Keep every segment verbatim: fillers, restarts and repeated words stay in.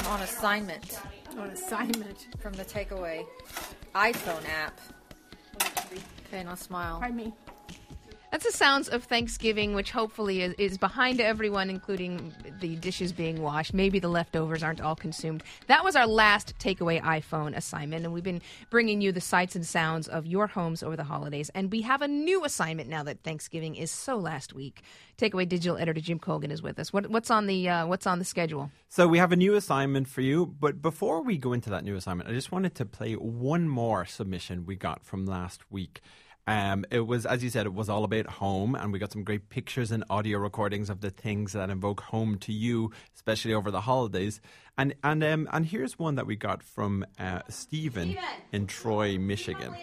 I'm on assignment. On assignment. From the Takeaway iPhone app. Okay, now smile. Pardon me. That's the sounds of Thanksgiving, which hopefully is, is behind everyone, including the dishes being washed. Maybe the leftovers aren't all consumed. That was our last Takeaway iPhone assignment, and we've been bringing you the sights and sounds of your homes over the holidays. And we have a new assignment now that Thanksgiving is so last week. Takeaway Digital Editor Jim Colgan is with us. What, what's on the uh, what's on the schedule? So we have a new assignment for you, but before we go into that new assignment, I just wanted to play one more submission we got from last week. Um, it was, as you said, it was all about home, and we got some great pictures and audio recordings of the things that invoke home to you, especially over the holidays. And and um, and here's one that we got from uh, Stephen, Stephen in Troy, Michigan.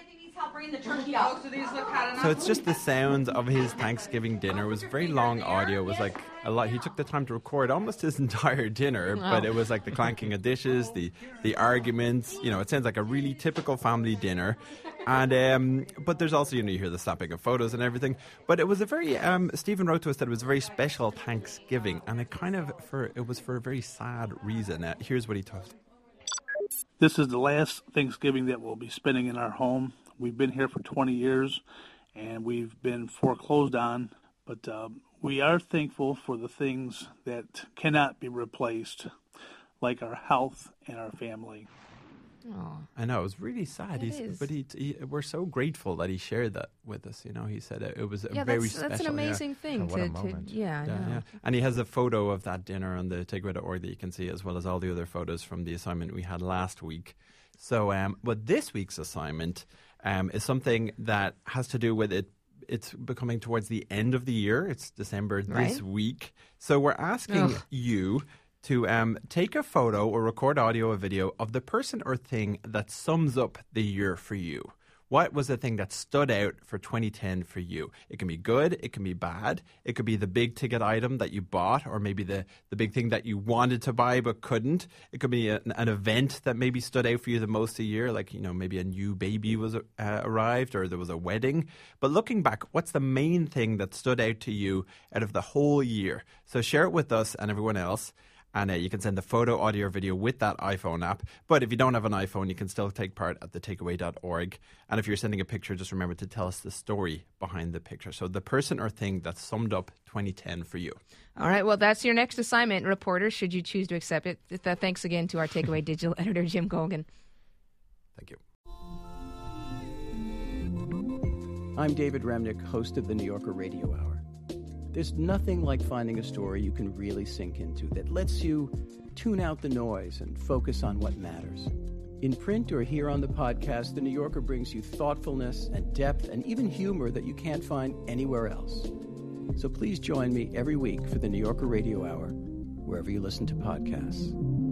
So it's just the sounds of his Thanksgiving dinner. It was very long audio. It was like a lot. He took the time to record almost his entire dinner, but it was like the clanking of dishes, the the arguments. You know, it sounds like a really typical family dinner. And um, but there's also, you know, you hear the snapping of photos and everything. But it was a very um, Stephen wrote to us that it was a very special Thanksgiving, and it kind of for it was for a very sad reason. Uh, here's what he told. This is the last Thanksgiving that we'll be spending in our home. We've been here for twenty years, and we've been foreclosed on. But uh, we are thankful for the things that cannot be replaced, like our health and our family. Oh, I know, it was really sad. It He's, is. But he, he, we're so grateful that he shared that with us. You know, he said it, it was a Yeah, very that's, special. that's an amazing yeah. thing. Oh, what to, a to moment. Yeah, I Yeah, know. yeah. And he has a photo of that dinner on the takeaway dot org that you can see, as well as all the other photos from the assignment we had last week. So, um, but this week's assignment um, is something that has to do with it. It's becoming towards the end of the year. It's December this Right. week. So we're asking Ugh. you to um, take a photo or record audio or video of the person or thing that sums up the year for you. What was the thing that stood out for twenty ten for you? It can be good, it can be bad, it could be the big ticket item that you bought, or maybe the, the big thing that you wanted to buy but couldn't. It could be a, an event that maybe stood out for you the most of the year, like, you know, maybe a new baby was uh, arrived, or there was a wedding. But looking back, what's the main thing that stood out to you out of the whole year? So share it with us and everyone else. And uh, you can send the photo, audio, or video with that iPhone app. But if you don't have an iPhone, you can still take part at the takeaway dot org. And if you're sending a picture, just remember to tell us the story behind the picture. So the person or thing that summed up twenty ten for you. All right, well, that's your next assignment, reporter, should you choose to accept it. Th- Thanks again to our Takeaway Digital Editor, Jim Colgan. Thank you. I'm David Remnick, host of the New Yorker Radio Hour. There's nothing like finding a story you can really sink into that lets you tune out the noise and focus on what matters. In print or here on the podcast, The New Yorker brings you thoughtfulness and depth and even humor that you can't find anywhere else. So please join me every week for the New Yorker Radio Hour, wherever you listen to podcasts.